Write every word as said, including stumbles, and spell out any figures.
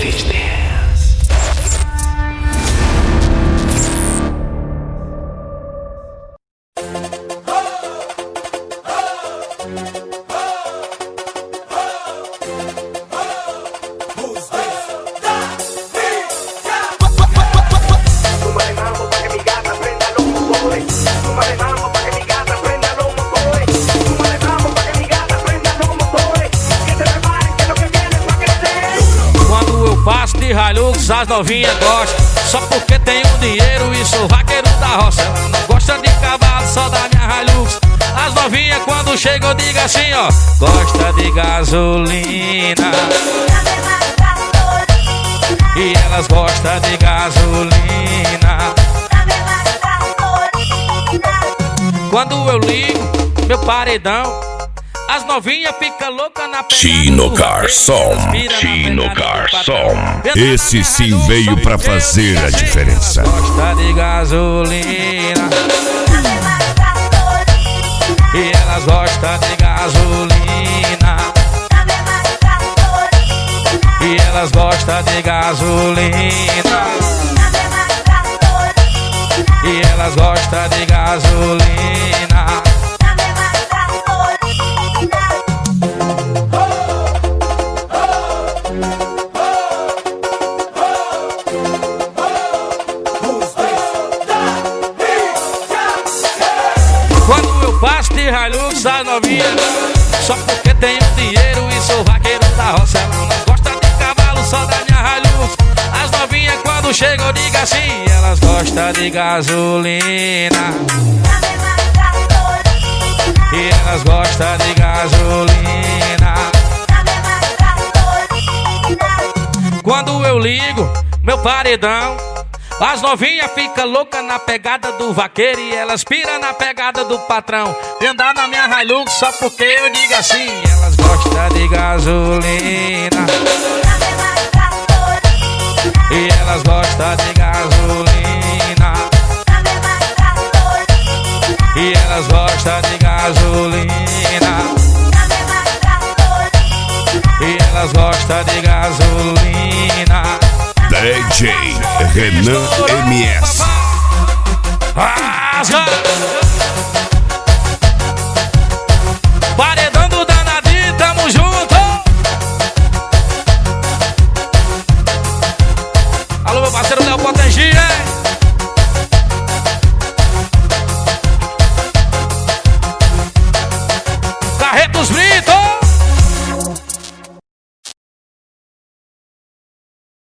Fit Dance. Hilux, as novinhas gostam, só porque tem um dinheiro e sou vaqueiro da roça. Ela não gosta de cavalo, só da minha Hilux. As novinhas quando chegam eu digo assim, ó, gosta de gasolina. E elas gostam de gasolina. Quando eu ligo meu paredão, as novinhas ficam loucas na pegada. Chino Garçom, Chino Garçom. Esse sim veio pra fazer a diferença. Gosta de gasolina. E elas gostam de gasolina. E elas gostam de gasolina. E elas gostam de gasolina. Quando eu passo de Hilux, as novinhas, só porque tenho dinheiro e sou vaqueiro da roça. Ela não gosta de cavalo, só da minha Hilux. As novinhas quando chegam eu digo assim, elas gostam de gasolina. E elas gostam de gasolina. Quando eu ligo meu paredão, as novinhas ficam loucas na pegada do vaqueiro e elas piram na pegada do patrão. E andar na minha Hilux só porque eu digo assim, elas gostam de gasolina. E elas gostam de gasolina. E elas gostam de gasolina. E elas gostam de gasolina. D J Renan M S. Rasga!